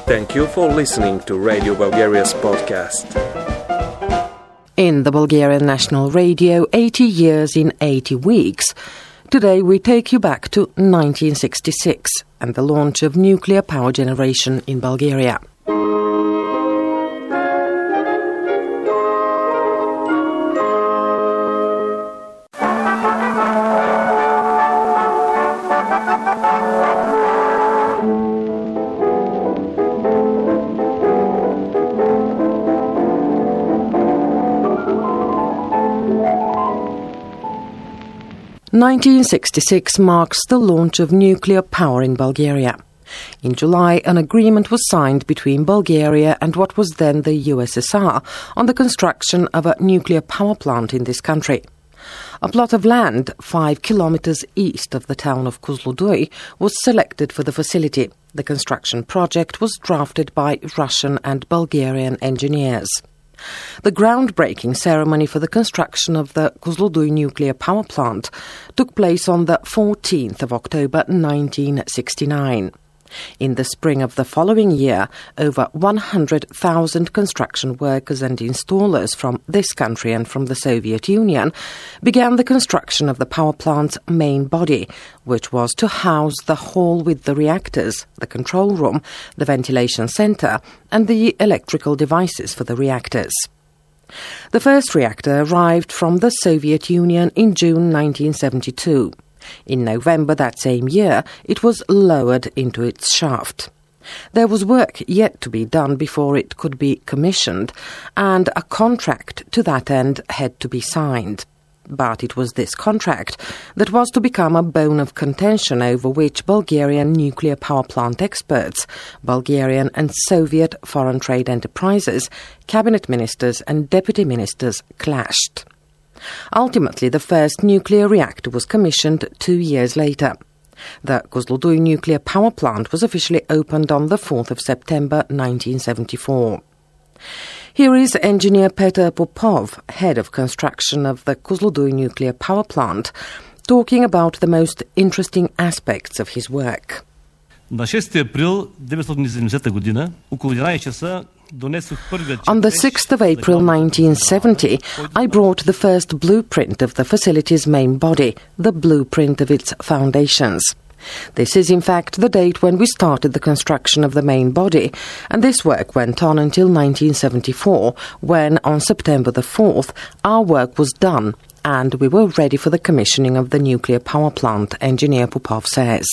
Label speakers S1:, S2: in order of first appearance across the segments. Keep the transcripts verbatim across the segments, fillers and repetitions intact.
S1: Thank you for listening to Radio Bulgaria's podcast.
S2: In the Bulgarian National Radio, eighty years in eighty weeks, today we take you back to nineteen sixty-six and the launch of nuclear power generation in Bulgaria. nineteen sixty-six marks the launch of nuclear power in Bulgaria. In July, an agreement was signed between Bulgaria and what was then the U S S R on the construction of a nuclear power plant in this country. A plot of land five kilometers east of the town of Kozloduy was selected for the facility. The construction project was drafted by Russian and Bulgarian engineers. The groundbreaking ceremony for the construction of the Kozloduy nuclear power plant took place on the fourteenth of October nineteen sixty-nine. In the spring of the following year, over one hundred thousand construction workers and installers from this country and from the Soviet Union began the construction of the power plant's main body, which was to house the hall with the reactors, the control room, the ventilation center, and the electrical devices for the reactors. The first reactor arrived from the Soviet Union in June nineteen seventy-two. In November that same year, it was lowered into its shaft. There was work yet to be done before it could be commissioned, and a contract to that end had to be signed. But it was this contract that was to become a bone of contention over which Bulgarian nuclear power plant experts, Bulgarian and Soviet foreign trade enterprises, cabinet ministers and deputy ministers clashed. Ultimately, the first nuclear reactor was commissioned two years later. The Kozloduy nuclear power plant was officially opened on the fourth of September nineteen seventy-four. Here is engineer Peter Popov, head of construction of the Kozloduy nuclear power plant, talking about the most interesting aspects of his work.
S3: На шести април деветстотин и седемдесета година, около единайсет часа,
S2: On the sixth of April nineteen seventy, I brought the first blueprint of the facility's main body, the blueprint of its foundations. This is in fact the date when we started the construction of the main body, and this work went on until nineteen seventy-four, when on September the fourth our work was done and we were ready for the commissioning of the nuclear power plant, engineer Popov says.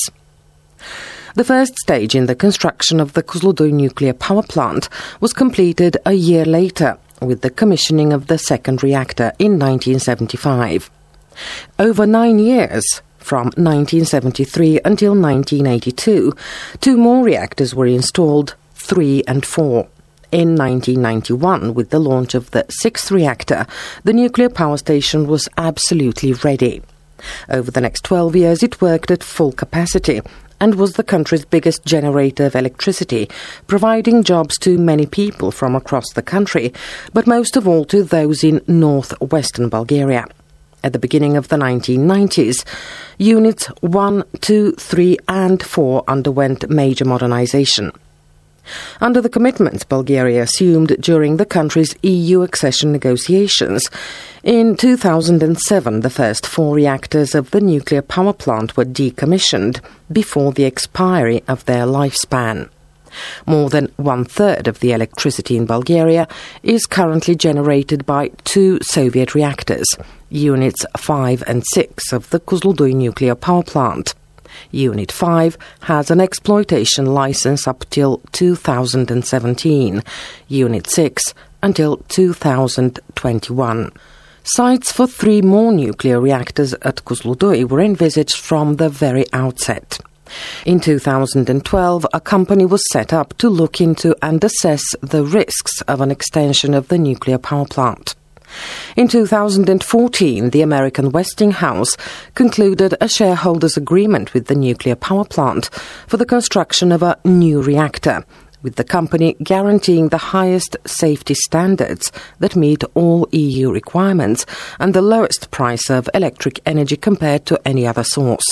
S2: The first stage in the construction of the Kozloduy nuclear power plant was completed a year later with the commissioning of the second reactor in nineteen seventy-five. Over nine years, from nineteen seventy-three until nineteen eighty-two, two more reactors were installed, three and four. In nineteen ninety-one, with the launch of the sixth reactor, the nuclear power station was absolutely ready. Over the next twelve years, it worked at full capacity and was the country's biggest generator of electricity, providing jobs to many people from across the country, but most of all to those in north-western Bulgaria. At the beginning of the nineteen nineties, units one, two, three and four underwent major modernization. Under the commitments Bulgaria assumed during the country's E U accession negotiations, in two thousand seven the first four reactors of the nuclear power plant were decommissioned before the expiry of their lifespan. More than one-third of the electricity in Bulgaria is currently generated by two Soviet reactors, Units five and six of the Kozloduy nuclear power plant. Unit five has an exploitation license up till two thousand seventeen, Unit six until two thousand twenty-one. Sites for three more nuclear reactors at Kozloduy were envisaged from the very outset. In two thousand twelve, a company was set up to look into and assess the risks of an extension of the nuclear power plant. In two thousand fourteen, the American Westinghouse concluded a shareholders' agreement with the nuclear power plant for the construction of a new reactor, with the company guaranteeing the highest safety standards that meet all E U requirements and the lowest price of electric energy compared to any other source.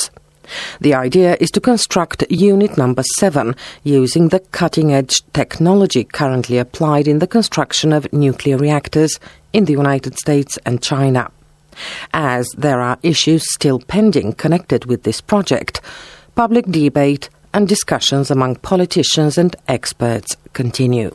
S2: The idea is to construct unit number seven using the cutting-edge technology currently applied in the construction of nuclear reactors in the United States and China. As there are issues still pending connected with this project, public debate and discussions among politicians and experts continue.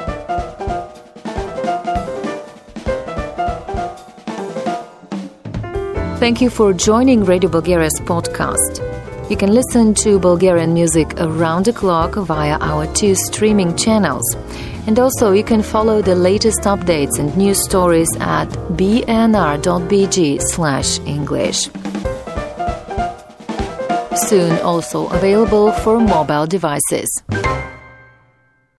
S4: Thank you for joining Radio Bulgaria's podcast. You can listen to Bulgarian music around the clock via our two streaming channels. And also you can follow the latest updates and news stories at b n r dot b g slash English. Soon also available for mobile devices.